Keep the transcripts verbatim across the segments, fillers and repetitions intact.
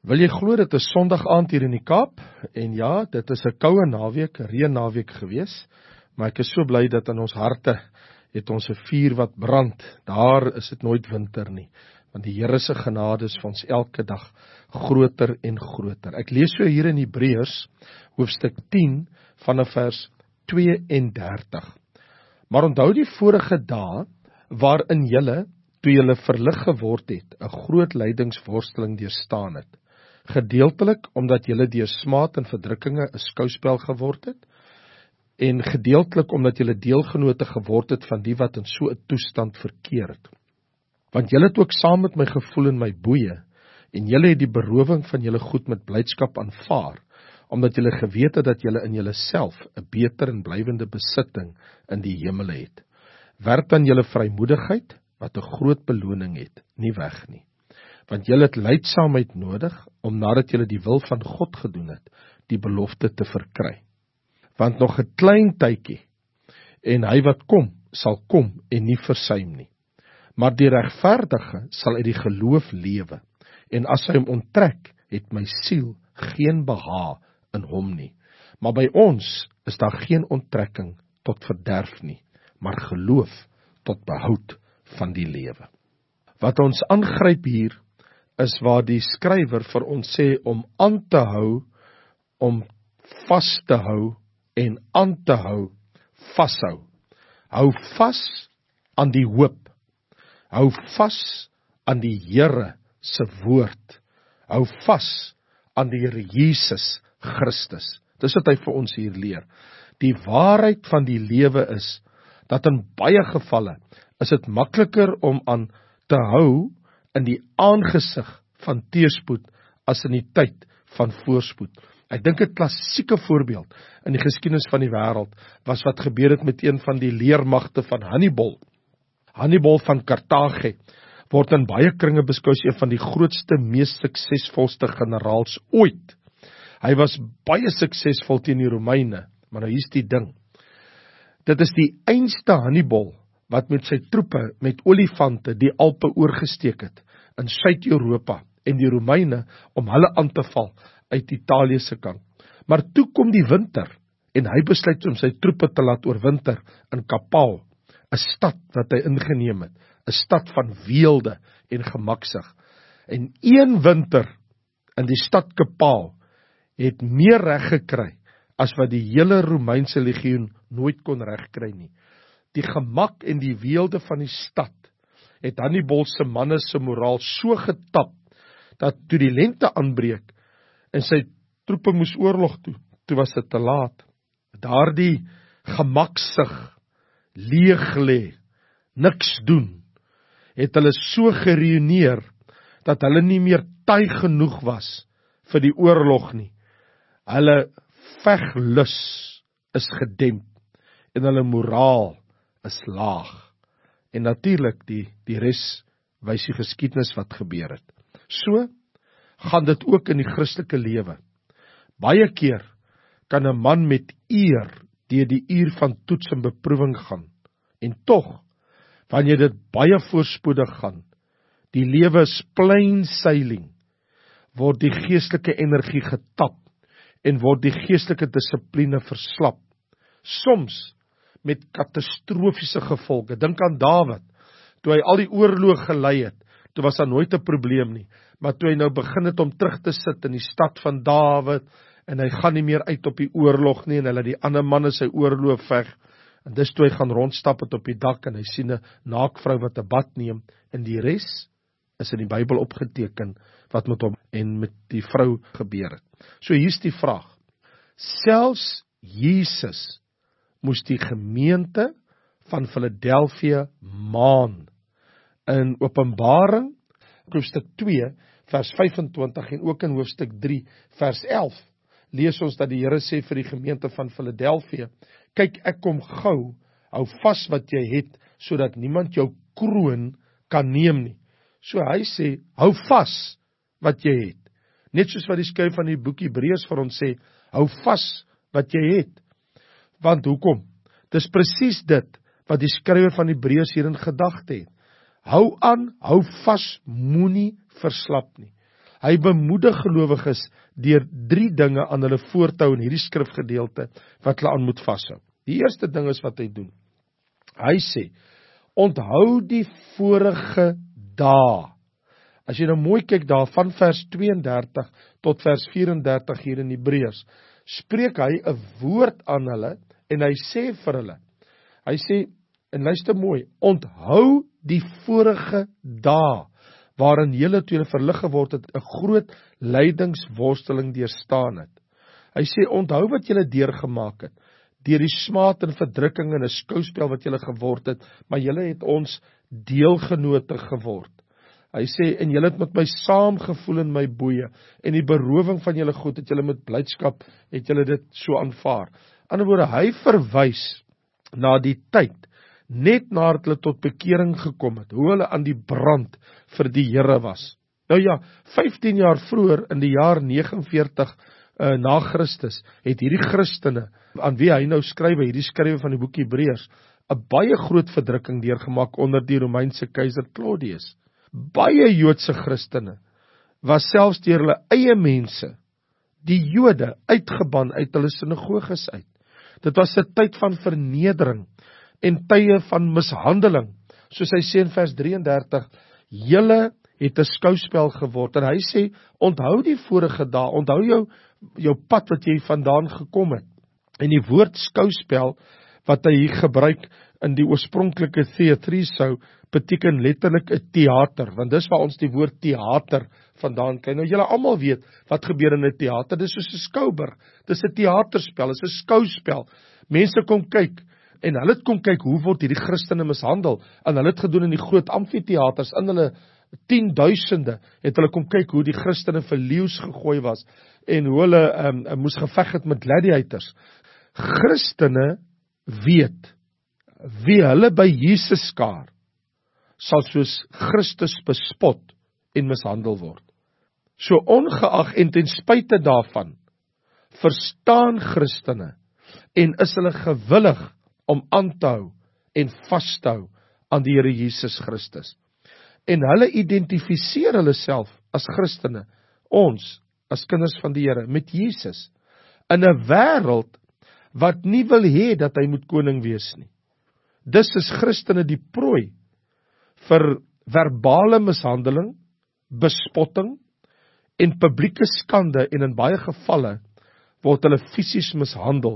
Wil jy glo, dit is Sondag aand hier in die Kaap, en ja, dit is 'n koue naweek, 'n reën naweek gewees, maar ek is so bly dat in ons harte het ons 'n vuur wat brand. Daar is dit nooit winter nie, want die Here se genade is vir ons elke dag groter en groter. Ek lees so hier in Hebreërs, hoofstuk tien, vanaf vers tweeëndertig. Maar onthou die vorige dae, waarin julle, toe julle verlig geword het, 'n groot lydingsworsteling deurstaan het. Gedeeltelik omdat julle deur smaad en verdrukkinge 'n skouspel geword het, en gedeeltelik omdat julle deelgenote geword het van die wat in so 'n toestand verkeer het. Want julle het ook saam met my gevoel in my boeye, en julle het die berowing van julle goed met blydskap aanvaar, omdat julle geweet het dat julle in julle self 'n beter en blywende besitting in die hemele het. Werk dan julle vrymoedigheid, wat 'n groot beloning het, nie weg nie. Want julle het lydsaamheid nodig, om nadat julle die wil van God gedoen het, die belofte te verkry. Want nog 'n klein tydjie, en hy wat kom, sal kom en nie versuim nie. Maar die regverdige sal uit die geloof lewe, en as hy hom onttrek, het my siel geen behaag in hom nie. Maar by ons is daar geen onttrekking tot verderf nie, maar geloof tot behoud van die lewe. Wat ons aangryp hier, is waar die skrywer vir ons sê om aan te hou, om vas te hou, en aan te hou, vashou. Hou vas aan die hoop. Hou vas aan die Here se woord. Hou vas aan die Here Jesus Christus. Dis wat hy vir ons hier leer. Die waarheid van die lewe is, dat in baie gevalle is dit makliker om aan te hou in die aangesig van teëspoed as in die tyd van voorspoed. Ek dink 'n klassieke voorbeeld in die geskiedenis van die wêreld was wat gebeur het met een van die leermagte van Hannibal. Hannibal van Karthago word in baie kringe beskou as een van die grootste, mees suksesvolste generaals ooit. Hy was baie suksesvol teen die Romeine, maar nou hier's die ding. Dit is die einste Hannibal wat met sy troepe met olifante die Alpe oorgesteek het in Suid-Europa en die Romeine om hulle aan te val uit Italië se kant. Maar toe kom die winter en hy besluit om sy troepe te laat oorwinter in Kapal, 'n stad wat hy ingeneem het, 'n stad van weelde en gemaksig. En een winter in die stad Kapal het meer reg gekry as wat die hele Romeinse legioen nooit kon regkry nie. Die gemak en die weelde van die stad het Hannibal se manne se moraal so getap, dat toe die lente aanbreek, en sy troepe moes oorlog toe, toe was dit te laat. Daardie gemaksig, leeg lê, niks doen, het hulle so gereuneer, dat hulle nie meer tuig genoeg was vir die oorlog nie. Hulle veglus is gedemp, en hulle moraal is laag. En natuurlik, die, die res wys die geskiedenis wat gebeur het. So gaan dit ook in die Christelike lewe. Baie keer kan 'n man met eer deur die uur van toets en beproewing gaan, en tog, wanneer dit baie voorspoedig gaan, die lewe is plain sailing, word die geestelike energie getap, en word die geestelike dissipline verslap. Soms met katastrofiese gevolge. Dink aan Dawid, toe hy al die oorlog gelei het, toe was daar nooit 'n probleem nie, maar toe hy nou begin het om terug te sit in die stad van Dawid, en hy gaan nie meer uit op die oorlog nie, en hy laat die ander manne sy oorlog veg, en dis toe hy gaan rondstap het op die dak, en hy sien 'n naakvrou wat 'n bad neem, en die res is in die Bybel opgeteken, wat met hom en met die vrou gebeur het. So hier's die vraag, selfs Jesus moes die gemeente van Philadelphia maan. In Openbaring, hoofstuk twee, vers vyfentwintig, en ook in hoofstuk drie, vers elf, lees ons dat die Here sê vir die gemeente van Philadelphia, kyk, ek kom gou, hou vas wat jy het, sodat niemand jou kroon kan neem nie. So hy sê, hou vas wat jy het. Net soos wat die skryf van die boek Hebreërs vir ons sê, hou vas wat jy het. Want hoekom? Dis presies dit wat die skrywer van Hebreërs hier in gedagte het. Hou aan, hou vas, moenie verslap nie. Hy bemoedig gelowiges deur drie dinge aan hulle voor te hou in hierdie skrifgedeelte wat hulle aan moet vashou. Die eerste ding is wat hy doen. Hy sê, onthou die vorige dae. As jy nou mooi kyk daar van vers tweeëndertig tot vers vyf-en-dertig hier in Hebreërs, spreek hy 'n woord aan hulle en hy sê vir hulle. Hy sê, en luister mooi, onthou die vorige dae waarin julle toe julle verlig geword het 'n groot lydingsworsteling deurstaan het. Hy sê, onthou wat julle deurgemaak het, deur die smaad en verdrukking en 'n skouspel wat julle geword het, maar julle het ons deelgenote geword. Hy sê, en julle het met my saamgevoel in my boeye, en die berowing van julle goed, het julle met blydskap, het julle dit so aanvaar. In ander woorde, hy verwys na die tyd, net nadat hulle tot bekering gekom het, hoe hulle aan die brand vir die Here was. Nou ja, vyftien jaar vroeër, in die jaar negenenveertig uh, na Christus, het hierdie Christene, aan wie hy nou skryf, hierdie skrywe van die boek Hebreërs, 'n baie groot verdrukking deurgemaak onder die Romeinse keiser Claudius. Baie Joodse Christene was selfs deur hulle eie mense, die Jode, uitgeban uit hulle sinagoges uit. Dit was 'n tyd van vernedering en tye van mishandeling, soos hy sê in vers drieëndertig, julle het 'n skouspel geword, en hy sê, onthou die vorige dae, onthou jou, jou pad wat jy vandaan gekom het, en die woord skouspel, wat hy hier gebruik in die oorspronklike theatriso, beteken letterlik 'n teater, want dis waar ons die woord teater vandaan kry. Nou julle almal weet, wat gebeur in 'n teater, dis soos 'n skouburg, dis 'n teaterspel, dis 'n skouspel, mense kom kyk, en hulle het kom kyk, hoe word hierdie Christene mishandel, en hulle het gedoen in die groot amfitheaters, in hulle tienduisende, het hulle kom kyk, hoe die Christene vir leeu's gegooi was, en hoe hulle um, moes geveg het met gladiators. Christene weet, wie hulle by Jesus skaar, sal soos Christus bespot en mishandel word. So ongeag en ten spyte daarvan, verstaan Christene, en is hulle gewillig om aan te hou en vas te hou aan die Here Jesus Christus. En hulle identifiseer hulle self as Christene, ons as kinders van die Here, met Jesus, in 'n wêreld wat nie wil hê dat hy moet koning wees nie. Dis is Christene die prooi vir verbale mishandeling, bespotting en publieke skande, en in baie gevalle word hulle fisies mishandel,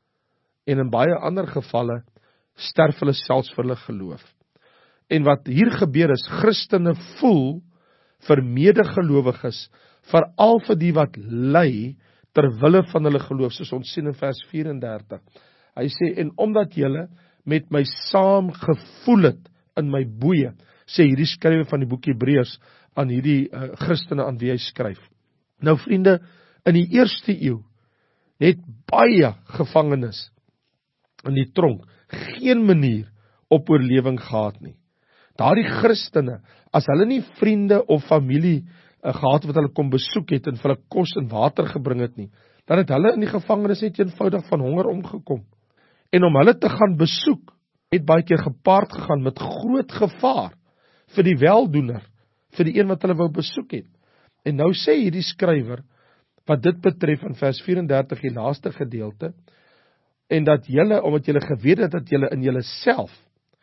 en in baie ander gevalle sterf hulle selfs vir hulle geloof. En wat hier gebeur is, Christene voel vir medegelowiges, veral vir die wat ly ter wille van hulle geloof, soos ons sien in vers vyf-en-dertig. Hy sê, en omdat julle met my saam gevoel het in my boeye, sê hierdie skrywe van die boek Hebreërs aan hierdie uh, Christene aan wie hy skryf. Nou vriende, in die eerste eeu het baie gevangenes in die tronk geen manier op oorlewing gehad nie. Daardie Christene, as hulle nie vriende of familie uh, gehad wat hulle kom besoek het en vir hulle kos en water gebring het nie, dan het hulle in die gevangenis net eenvoudig van honger omgekom. En om hulle te gaan besoek, het baie keer gepaard gegaan met groot gevaar vir die weldoener, vir die een wat hulle wou besoek het. En nou sê hierdie skrywer, wat dit betref in vers vyf-en-dertig, die laaste gedeelte, en dat julle, omdat julle geweet het dat julle in julle self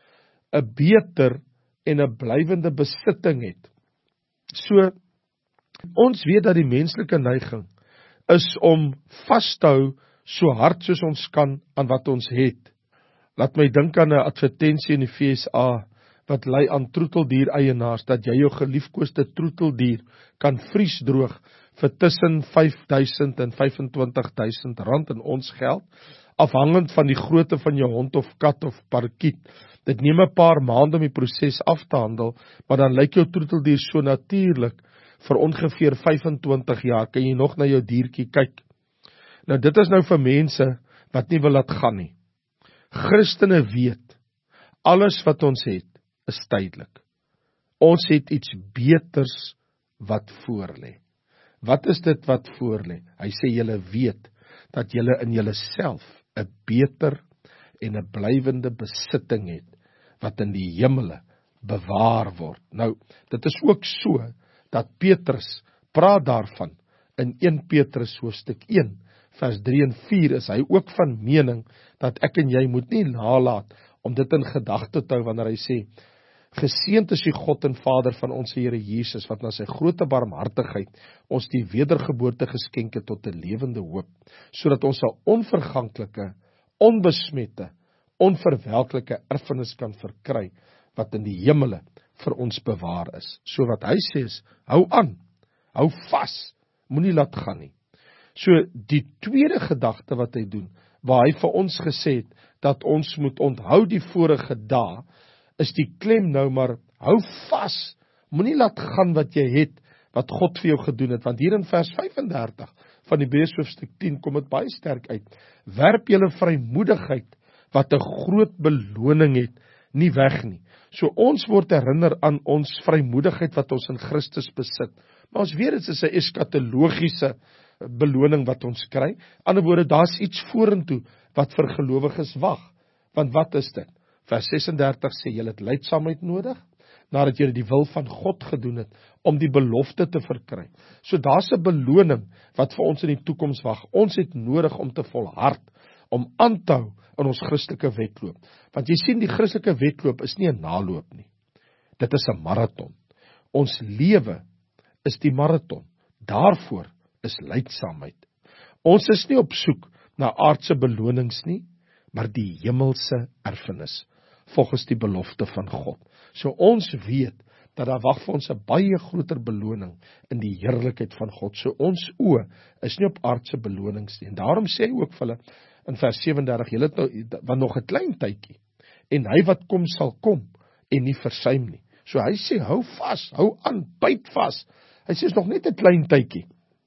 'n beter en 'n blywende besitting het. So, ons weet dat die menslike neiging is om vas te hou so hard soos ons kan aan wat ons het. Laat my dink aan 'n advertensie in die V S A wat lei aan troeteldier eienaars, dat jy jou geliefkoeste troeteldier kan vriesdroog vir tussen vyf duisend en vyf en twintig duisend rand in ons geld, afhangend van die grootte van jou hond of kat of parkiet. Dit neem 'n paar maande om die proses af te handel, maar dan lyk jou troeteldier so natuurlik. Vir ongeveer vyf en twintig jaar kan jy nog na jou diertjie kyk. Nou dit is nou vir mense wat nie wil laat gaan nie. Christene weet, alles wat ons het, is tydelik. Ons het iets beters wat voor lê. Wat is dit wat voor lê? Hy sê julle weet, dat julle in julle self 'n beter en 'n blywende besitting het, wat in die hemele bewaar word. Nou, dit is ook so, dat Petrus praat daarvan in Eerste Petrus hoofstuk een, vers drie en vier, is hy ook van mening dat ek en jy moet nie nalat om dit in gedagte te hou wanneer hy sê, geseënd is die God en Vader van ons Here Jesus, wat na sy groote barmhartigheid ons die wedergeboorte geskenk het tot 'n lewende hoop, sodat ons 'n onverganklike, onbesmette, onverwelklike erfenis kan verkry, wat in die hemele vir ons bewaar is. So wat hy sê is, hou aan, hou vas, moenie laat gaan nie. So die tweede gedagte wat hy doen, waar hy vir ons gesê het, dat ons moet onthou die vorige dae, is die klem nou maar, hou vas, moenie laat gaan wat jy het, wat God vir jou gedoen het, want hier in vers vyf en dertig van Hebreërs hoofstuk tien kom dit baie sterk uit, werp julle vrymoedigheid, wat 'n groot beloning het, nie weg nie. So ons word herinner aan ons vrymoedigheid wat ons in Christus besit, maar ons weet dit is 'n eskatologiese beloning wat ons kry, ander woorde, daar's iets vorentoe, wat vir gelowiges wag, want wat is dit? Vers ses en dertig sê, julle het lydsaamheid nodig, nadat julle die wil van God gedoen het, om die belofte te verkry. So daar's 'n beloning, wat vir ons in die toekoms wag. Ons het nodig om te volhard, om aan te hou in ons Christelike wedloop. Want jy sien, die Christelike wedloop is nie 'n naloop nie. Dit is 'n marathon. Ons lewe is die marathon. Daarvoor is lydsaamheid. Ons is nie op soek na aardse belonings nie, maar die hemelse erfenis, volgens die belofte van God. So ons weet, dat daar wag vir ons 'n baie groter beloning, in die heerlikheid van God. So ons oë is nie op aardse belonings nie, en daarom sê hy ook vir hulle, in vers ses en dertig, julle het nou, want nog 'n klein tydjie, en hy wat kom sal kom, en nie versuim nie. So hy sê, hou vas, hou aan, byt vas. Hy sê, is nog net 'n klein tydjie.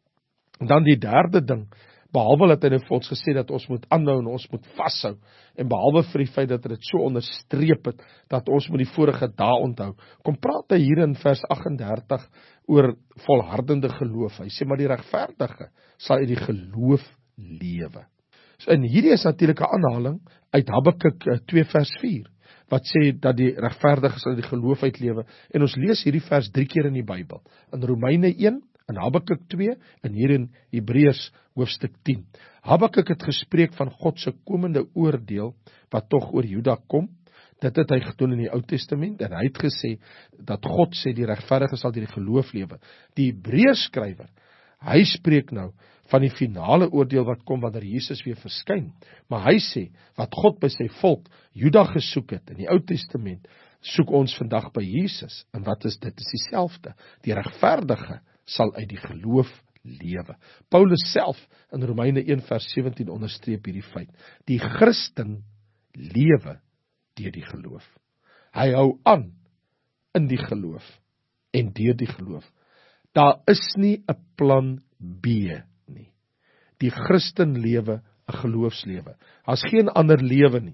En dan die derde ding, behalwe dat hy nou vir ons gesê dat ons moet aanhou en ons moet vashou, en behalwe vir die feit dat hy dit so onderstreep het, dat ons moet die vorige dae onthou, kom praat hy hier in vers agt en dertig oor volhardende geloof. Hy sê, maar die regverdige sal uit die geloof lewe. So, en hierdie is natuurlik 'n aanhaling uit Habakuk twee vers vier, wat sê dat die regverdige sal uit die geloof uitlewe, en ons lees hierdie vers drie keer in die Bybel, in Romeine een, in Habakuk twee, en hier in Hebreërs hoofstuk tien. Habakuk het gespreek van God se komende oordeel, wat tog oor Juda kom. Dit het hy gedoen in die Ou Testament, en hy het gesê, dat God sê, die regverdige sal deur die geloof lewe. Die Hebreërs skrywer, hy spreek nou van die finale oordeel wat kom, wanneer Jesus weer verskyn. Maar hy sê, wat God by sy volk, Juda gesoek het, in die Ou Testament, soek ons vandag by Jesus. En wat is dit? Dit is dieselfde. Die regverdige sal uit die geloof lewe. Paulus self in Romeine een vers sewentien onderstreep hierdie feit. Die Christen lewe deur die geloof. Hy hou aan in die geloof en deur die geloof. Daar is nie 'n plan B nie. Die Christen lewe 'n geloofslewe. Daar's geen ander lewe nie.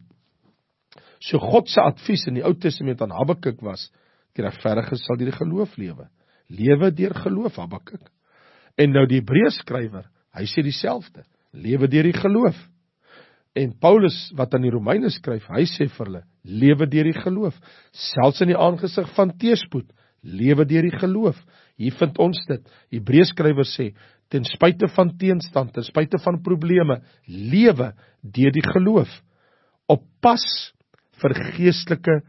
So God se advies in die Ou Testament aan Habakuk was, die regverdige sal deur die geloof lewe. Lewe deur geloof, Habakuk. En nou die Hebreërs skrywer, hy sê dieselfde, lewe deur die geloof. En Paulus, wat aan die Romeine skryf, hy sê vir hulle, lewe deur die geloof. Selfs in die aangesig van teëspoed, lewe deur die geloof. Hier vind ons dit. Hebreërs skrywer sê, ten spyte van teenstand, ten spyte van probleme, lewe deur die geloof. Op pas vir geestelike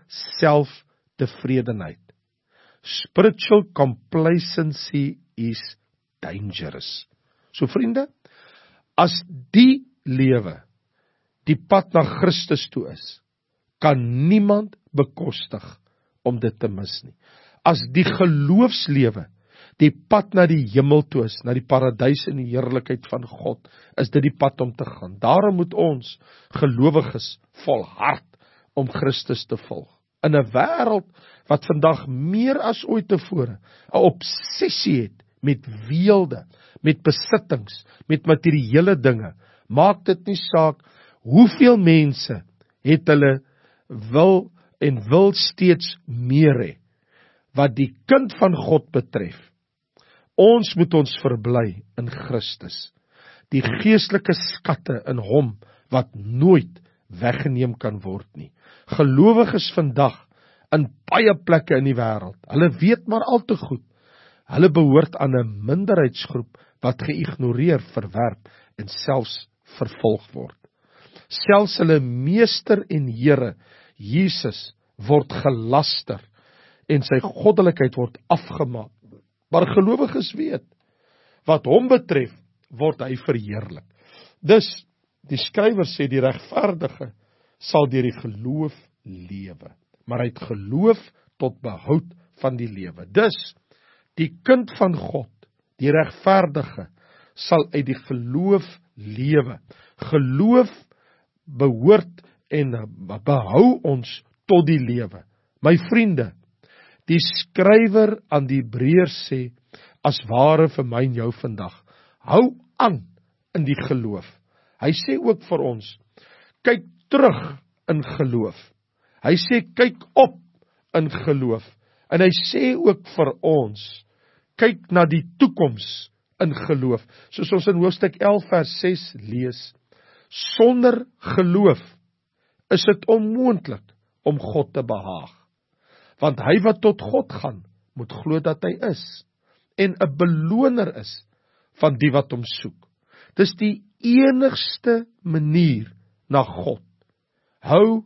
selftevredenheid. Spiritual complacency is dangerous. So vriende, as die lewe die pad na Christus toe is, kan niemand bekostig om dit te mis nie. As die geloofslewe die pad na die hemel toe is, na die paradys en die heerlikheid van God, is dit die pad om te gaan. Daarom moet ons gelowiges volhard om Christus te volg. In 'n wêreld wat vandag meer as ooit tevore 'n obsessie het met weelde, met besittings, met materiële dinge, maak dit nie saak hoeveel mense het hulle wil en wil steeds meer hê. Wat die kind van God betref, ons moet ons verbly in Christus, die geestelike skatte in hom wat nooit weggeneem kan word nie. Gelowiges vandag in baie plekke in die wêreld, hulle weet maar al te goed, Hulle behoort aan 'n minderheidsgroep wat geïgnoreer, verwerp en selfs vervolg word. Selfs hulle meester en Here, Jesus, word gelaster en sy goddelikheid word afgemaak. Maar gelowiges weet, wat hom betref, word hy verheerlik. Dus, die skrywer sê, die regverdige sal deur die geloof lewe. Maar uit geloof tot behoud van die lewe. Dus, die kind van God, die regverdige, sal uit die geloof lewe. Geloof behoort en behou ons tot die lewe. My vriende, die skrywer aan die Hebreërs sê, as ware vir my en jou vandag, hou aan in die geloof. Hy sê ook vir ons, kyk terug in geloof. Hy sê, kyk op in geloof. En hy sê ook vir ons, kyk na die toekoms in geloof. Soos ons in hoofstuk elf vers ses lees, sonder geloof is dit onmoontlik om God te behaag. Want hy wat tot God gaan, moet glo dat hy is, en 'n beloner is van die wat hom soek. Dis die enigste manier na God. Hou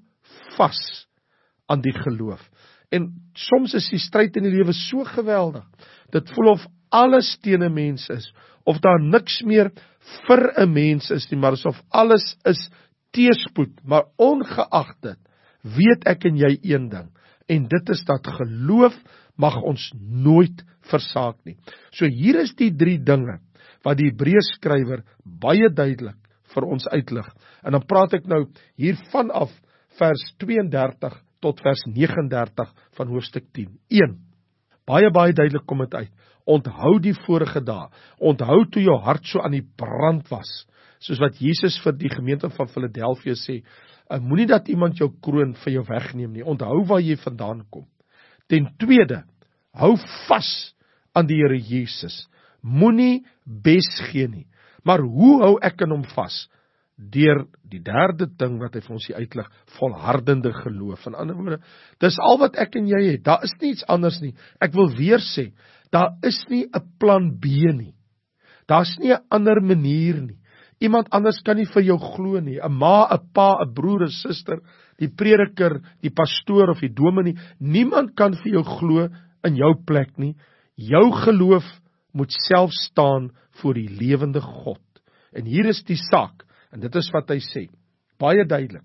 vas aan die geloof. En soms is die stryd in die lewe so geweldig, dit voel of alles teen 'n mens is, of daar niks meer vir 'n mens is nie, maar asof alles is teëspoed. Maar ongeag dit, weet ek en jy een ding, en dit is dat geloof mag ons nooit versaak nie. So hier is die drie dinge wat die Hebreërs skrywer baie duidelik vir ons uitlig. En dan praat ek nou hier vanaf vers twee en dertig tot vers nege en dertig van hoofstuk tien. een. Baie baie duidelik kom dit uit. Onthou die vorige dae. Onthou toe jou hart so aan die brand was. Soos wat Jesus vir die gemeente van Philadelphia sê, moenie dat iemand jou kroon vir jou wegneem nie. Onthou waar jy vandaan kom. Ten tweede, hou vas aan die Here Jesus. Moenie bes gee nie. Maar hoe hou ek aan hom vas? Deur die derde ding wat hy vir ons hier uitlig, volhardende geloof. In ander woorde, dis al wat ek en jy het. Daar is nie iets anders nie. Ek wil weer sê, daar is nie 'n plan B nie. Daar's nie 'n ander manier nie. Iemand anders kan nie vir jou glo nie. 'n Ma, 'n pa, 'n broer, 'n suster, die prediker, die pastoor of die dominee, niemand kan vir jou glo in jou plek nie. Jou geloof moet self staan voor die lewende God. En hier is die saak, en dit is wat hy sê, baie duidelik.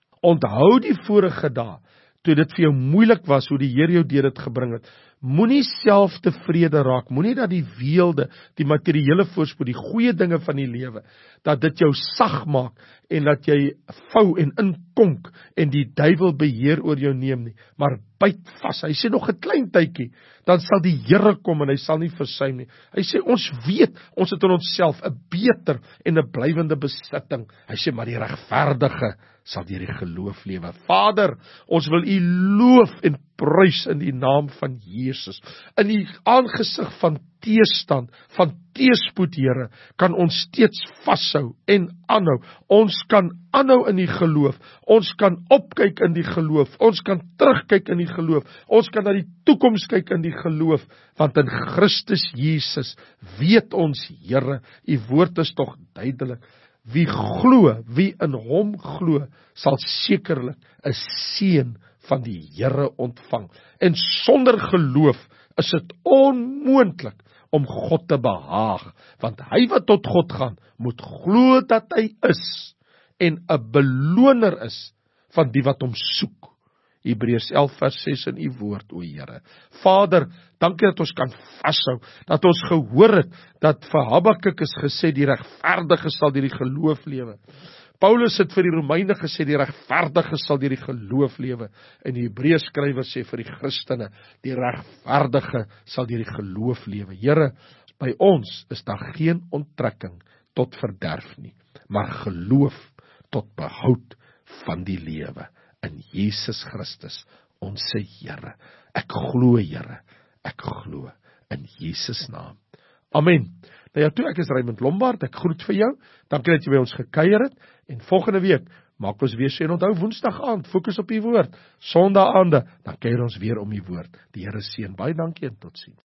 Onthou die vorige dae, toe dit vir jou moeilik was, hoe die Here jou deur dit gebring het. Moenie self tevrede raak, moenie dat die weelde, die materiële voorspoed, die goeie dinge van die lewe, dat dit jou sag maak, en dat jy vou en inkonk, en die duiwel beheer oor jou neem nie, maar byt vas. Hy sê nog 'n klein tydjie, dan sal die Here kom, en hy sal nie versuim nie. Hy sê, ons weet, ons het in onsself 'n beter en 'n blywende besitting. Hy sê, maar die regverdige sal deur die geloof lewe. Vader, ons wil U loof en prys in die naam van Jesus. In die aangesig van teestand, van teespoed, Here, kan ons steeds vashou en aanhou. Ons kan aanhou in die geloof. Ons kan opkyk in die geloof. Ons kan terugkyk in die geloof. Ons kan na die toekoms kyk in die geloof, want in Christus Jesus weet ons, Here, U woord is tog duidelik. Wie glo, wie in hom glo, sal sekerlik 'n seën van die Here ontvang. En sonder geloof is dit onmoontlik om God te behaag, want hy wat tot God gaan, moet glo dat hy is, en 'n beloner is van die wat hom soek. Hebreërs elf vers ses in U woord, o Here. Vader, dankie dat ons kan vashou, dat ons gehoor het, dat vir Habakuk is gesê, die regverdige sal deur die geloof lewe. Paulus het vir die Romeine gesê, die regverdige sal deur die geloof lewe. En die Hebreërs skrywer sê vir die Christene, die regverdige sal deur die geloof lewe. Here, by ons is daar geen onttrekking tot verderf nie, maar geloof tot behoud van die lewe. In Jesus Christus, ons se Here. Ek glo, Here, ek glo in Jesus naam. Amen. Nou ja, toe, ek is Raymond Lombard, ek groet vir jou. Dankie dat jy by ons gekuier het. En volgende week maak ons weer sien, onthou Woensdag aand, fokus op die woord. Sondag aande, dan kuier ons weer om die woord. Die Here seën. Baie dankie en totsiens.